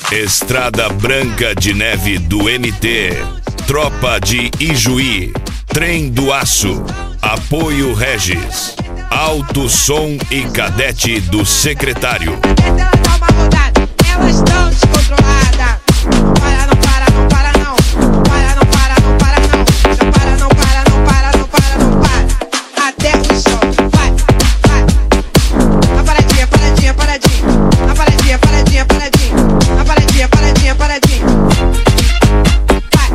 Estrada Branca de Neve do MT, Tropa de Ijuí, Trem do Aço, Apoio Regis, Alto Som e Cadete do Secretário. Elas estão descontroladas. Para, não para, não para, não. Para, não para, não para, não. Não para, não para, não para, não para, não para. Até o som. Vai, vai. A paradinha, paradinha, paradinha. A paradinha, paradinha, paradinha. A paradinha, paradinha, paradinha. Vai,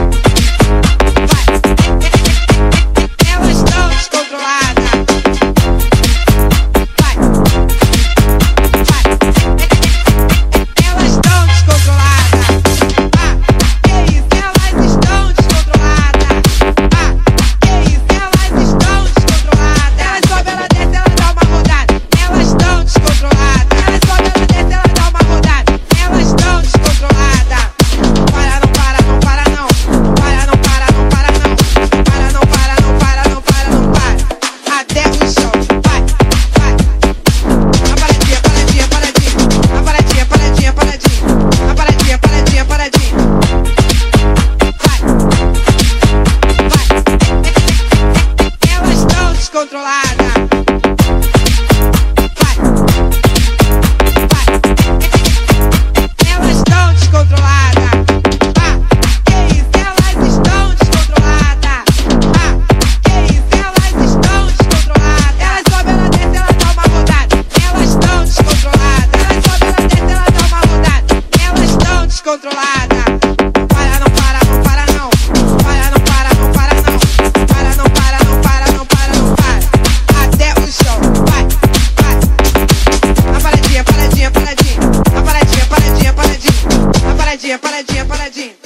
vai. Elas estão descontroladas. Vai, vai. Elas estão descontroladas. Que isso? Elas estão descontroladas. Que isso? Elas estão descontroladas. Elas sobem, ela desce, ela dá uma rodada. Elas estão descontroladas. Elas sobem, ela desce, ela dá uma rodada. Elas estão descontroladas. Para, não para, não para, não. Para, não para, não para, não. Para, não para, não para, não para, não para. Até o chão. Vai, vai. A paradinha, paradinha, paradinha. A paradinha, paradinha, paradinha. A paradinha, paradinha, paradinha. Vai, vai. Elas estão descontroladas. Vai, vai. Elas estão descontroladas. Que isso? Elas estão descontroladas. Que isso? Elas estão descontroladas. Elas sobem, ela desce, ela dá uma rodada. Elas estão descontroladas. Elas sobem, ela desce, ela dá uma rodada. Elas estão descontroladas. Para, não para, não para, não. Para, não para, não para, não. Para, não para, não para, não para, não para. Até o chão. Vai, vai. A paradinha, paradinha, paradinha. A paradinha, paradinha, paradinha. A paradinha, paradinha, paradinha.